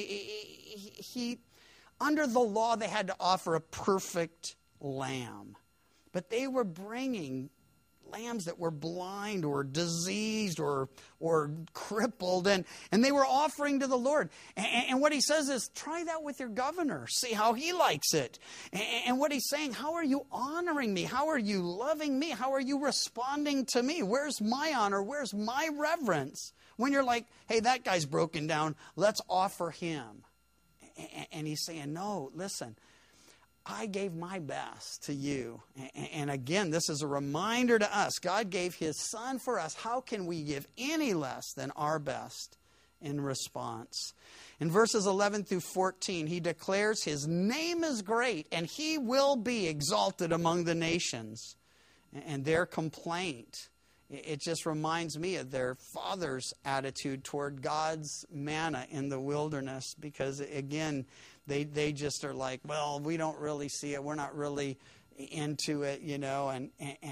me. Under the law, they had to offer a perfect lamb. But they were bringing lambs that were blind or diseased or crippled, and they were offering to the Lord. And what he says is, try that with your governor. See how he likes it. And what he's saying, how are you honoring me? How are you loving me? How are you responding to me? Where's my honor? Where's my reverence? When you're like, hey, that guy's broken down, let's offer him. And he's saying, no, listen, I gave my best to you. And again, this is a reminder to us. God gave his son for us. How can we give any less than our best in response? In verses 11 through 14, he declares his name is great and he will be exalted among the nations. And their complaint, it just reminds me of their father's attitude toward God's manna in the wilderness. Because again, they just are like, well, we don't really see it. We're not really into it, you know. And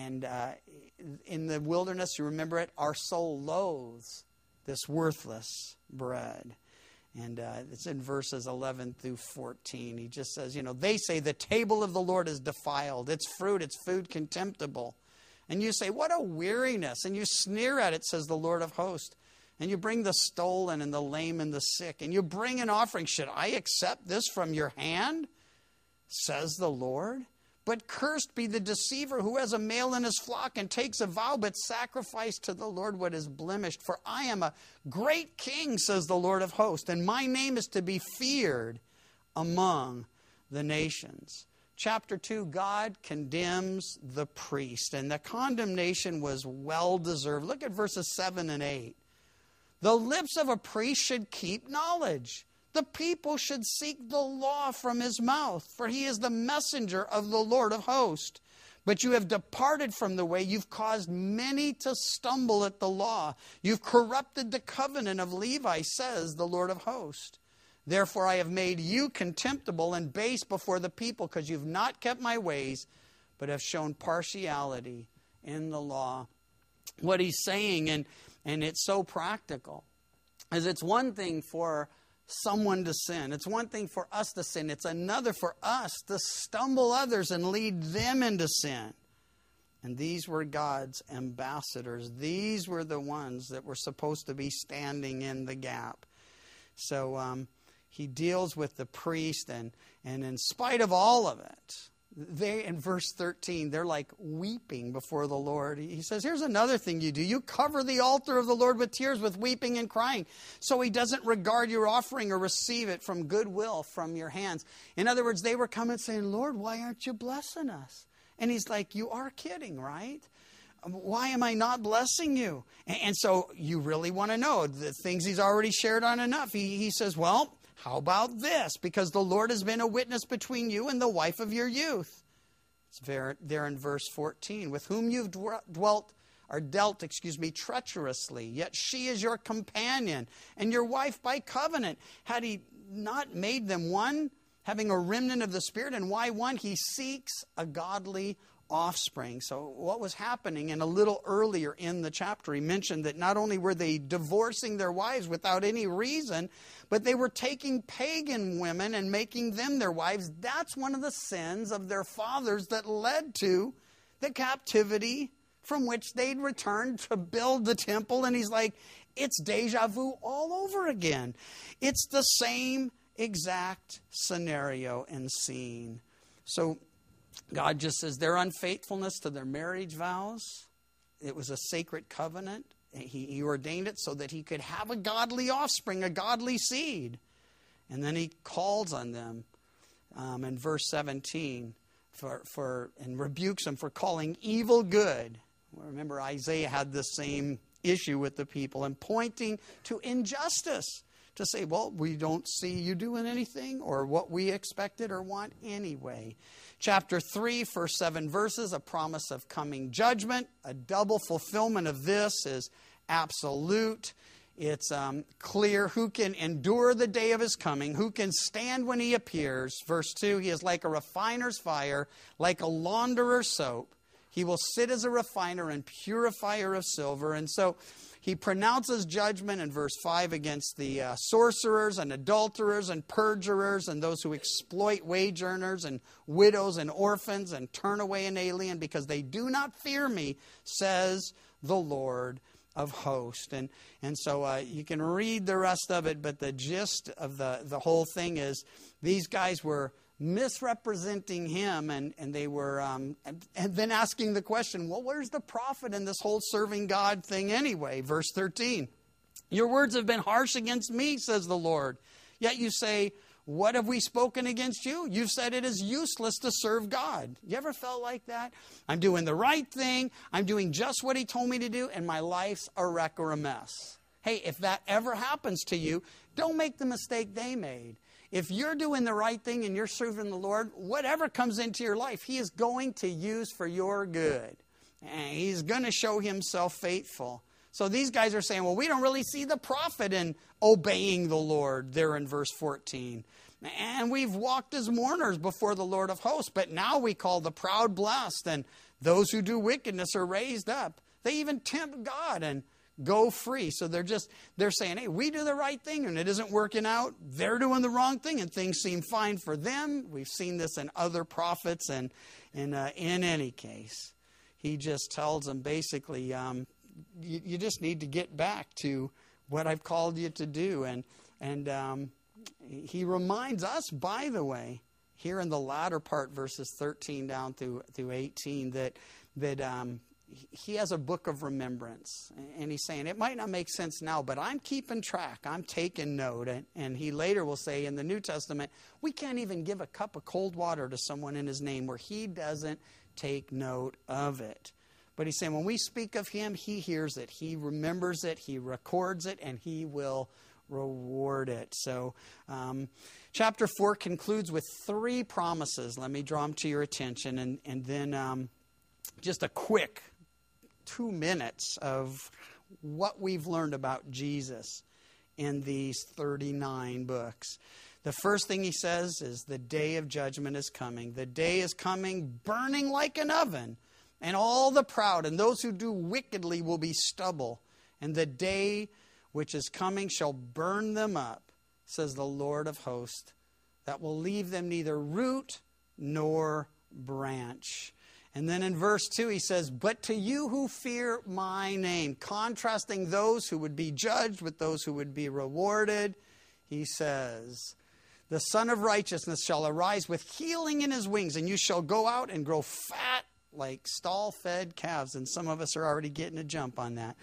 in the wilderness, you remember it, our soul loathes this worthless bread. And it's in verses 11 through 14. He just says, you know, they say the table of the Lord is defiled. Its fruit, its food contemptible. And you say, what a weariness. And you sneer at it, says the Lord of hosts. And you bring the stolen and the lame and the sick. And you bring an offering. Should I accept this from your hand? Says the Lord. But cursed be the deceiver who has a male in his flock and takes a vow, but sacrifice to the Lord what is blemished. For I am a great king, says the Lord of hosts, and my name is to be feared among the nations. Chapter 2, God condemns the priest, and the condemnation was well-deserved. Look at verses 7 and 8. The lips of a priest should keep knowledge. The people should seek the law from his mouth, for he is the messenger of the Lord of hosts. But you have departed from the way. You've caused many to stumble at the law. You've corrupted the covenant of Levi, says the Lord of hosts. Therefore I have made you contemptible and base before the people, because you've not kept my ways, but have shown partiality in the law. What he's saying, and it's so practical, is it's one thing for someone to sin. It's one thing for us to sin. It's another for us to stumble others and lead them into sin. And these were God's ambassadors. These were the ones that were supposed to be standing in the gap. So he deals with the priest, and in spite of all of it, they, in verse 13, they're like weeping before the Lord. He says, here's another thing you do. You cover the altar of the Lord with tears, with weeping and crying, so he doesn't regard your offering or receive it from goodwill from your hands. In other words, they were coming saying, Lord, why aren't you blessing us? And he's like, you are kidding, right? Why am I not blessing you? And so you really want to know the things he's already shared on enough. He says, well, how about this? Because the Lord has been a witness between you and the wife of your youth. It's there in verse 14. With whom you've dealt treacherously. Yet she is your companion and your wife by covenant. Had he not made them one, having a remnant of the Spirit? And why one? He seeks a godly offspring. So what was happening, and a little earlier in the chapter, he mentioned that not only were they divorcing their wives without any reason, but they were taking pagan women and making them their wives. That's one of the sins of their fathers that led to the captivity from which they'd returned to build the temple. And he's like, it's deja vu all over again. It's the same exact scenario and scene. So God just says their unfaithfulness to their marriage vows, it was a sacred covenant. He ordained it so that he could have a godly offspring, a godly seed. And then he calls on them in verse 17 and rebukes them for calling evil good. Remember, Isaiah had the same issue with the people and pointing to injustice to say, well, we don't see you doing anything or what we expected or want anyway. Chapter 3, first 7 verses, a promise of coming judgment. A double fulfillment of this is absolute. It's clear who can endure the day of his coming, who can stand when he appears. Verse 2, he is like a refiner's fire, like a launderer's soap. He will sit as a refiner and purifier of silver. And so he pronounces judgment in verse 5 against the sorcerers and adulterers and perjurers and those who exploit wage earners and widows and orphans and turn away an alien because they do not fear me, says the Lord of hosts. And so you can read the rest of it, but the gist of the whole thing is these guys were misrepresenting him, and they were and then asking the question, well, where's the profit in this whole serving God thing anyway? Verse 13, your words have been harsh against me, says the Lord. Yet you say, what have we spoken against you? You've said it is useless to serve God. You ever felt like that? I'm doing the right thing. I'm doing just what he told me to do, and my life's a wreck or a mess. Hey, if that ever happens to you, don't make the mistake they made. If you're doing the right thing and you're serving the Lord, whatever comes into your life, he is going to use for your good. And he's going to show himself faithful. So these guys are saying, well, we don't really see the profit in obeying the Lord there in verse 14. And we've walked as mourners before the Lord of hosts, but now we call the proud blessed, and those who do wickedness are raised up. They even tempt God and go free. So they're saying, hey, we do the right thing and it isn't working out. They're doing the wrong thing and things seem fine for them. We've seen this in other prophets, and in any case, he just tells them basically, you just need to get back to what I've called you to do. And he reminds us, by the way, here in the latter part, verses 13 down through 18, that he has a book of remembrance. And he's saying, it might not make sense now, but I'm keeping track. I'm taking note. And he later will say in the New Testament, we can't even give a cup of cold water to someone in his name where he doesn't take note of it. But he's saying when we speak of him, he hears it. He remembers it. He records it. And he will reward it. So chapter 4 concludes with 3 promises. Let me draw them to your attention. And then just a quick 2 minutes of what we've learned about Jesus in these 39 books. The first thing he says is the day of judgment is coming. The day is coming burning like an oven, and all the proud and those who do wickedly will be stubble. And the day which is coming shall burn them up, says the Lord of hosts, that will leave them neither root nor branch. And then in verse 2 he says, but to you who fear my name, contrasting those who would be judged with those who would be rewarded, he says, the Son of Righteousness shall arise with healing in his wings, and you shall go out and grow fat like stall-fed calves. And some of us are already getting a jump on that.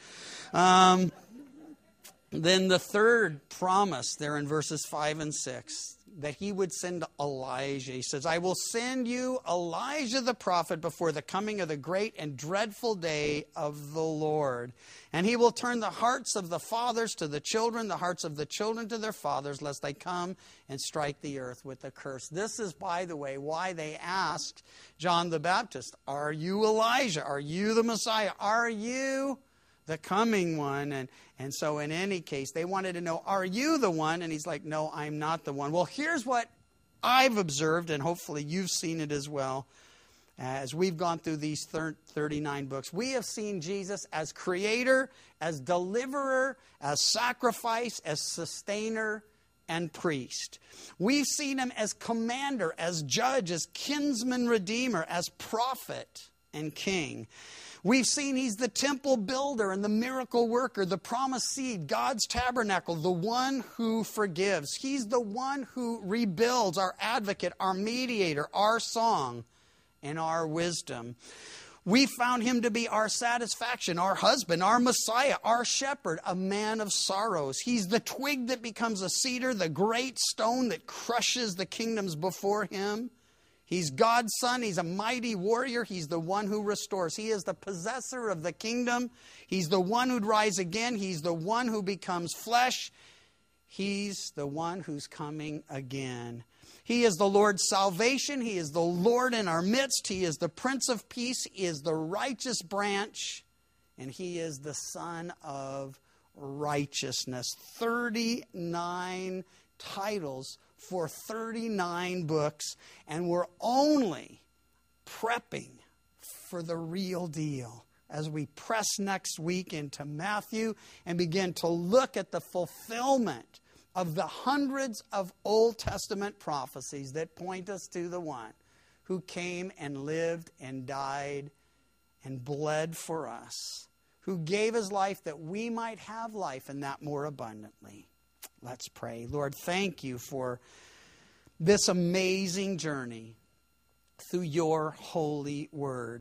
Then the third promise there in verses 5 and 6, that he would send Elijah. He says, I will send you Elijah the prophet before the coming of the great and dreadful day of the Lord. And he will turn the hearts of the fathers to the children, the hearts of the children to their fathers, lest they come and strike the earth with a curse. This is, by the way, why they asked John the Baptist, are you Elijah? Are you the Messiah? Are you the coming one? And so in any case, they wanted to know, are you the one? And he's like, no, I'm not the one. Well, here's what I've observed, and hopefully you've seen it as well. As we've gone through these 39 books, we have seen Jesus as creator, as deliverer, as sacrifice, as sustainer, and priest. We've seen him as commander, as judge, as kinsman redeemer, as prophet and king. We've seen he's the temple builder and the miracle worker, the promised seed, God's tabernacle, the one who forgives. He's the one who rebuilds, our advocate, our mediator, our song, and our wisdom. We found him to be our satisfaction, our husband, our Messiah, our shepherd, a man of sorrows. He's the twig that becomes a cedar, the great stone that crushes the kingdoms before him. He's God's son. He's a mighty warrior. He's the one who restores. He is the possessor of the kingdom. He's the one who'd rise again. He's the one who becomes flesh. He's the one who's coming again. He is the Lord's salvation. He is the Lord in our midst. He is the Prince of Peace. He is the righteous branch. And he is the Son of righteousness. 39 titles for 39 books. And we're only prepping for the real deal as we press next week into Matthew and begin to look at the fulfillment of the hundreds of Old Testament prophecies that point us to the one who came and lived and died and bled for us, who gave his life that we might have life and that more abundantly. Let's pray. Lord, thank you for this amazing journey through your holy word.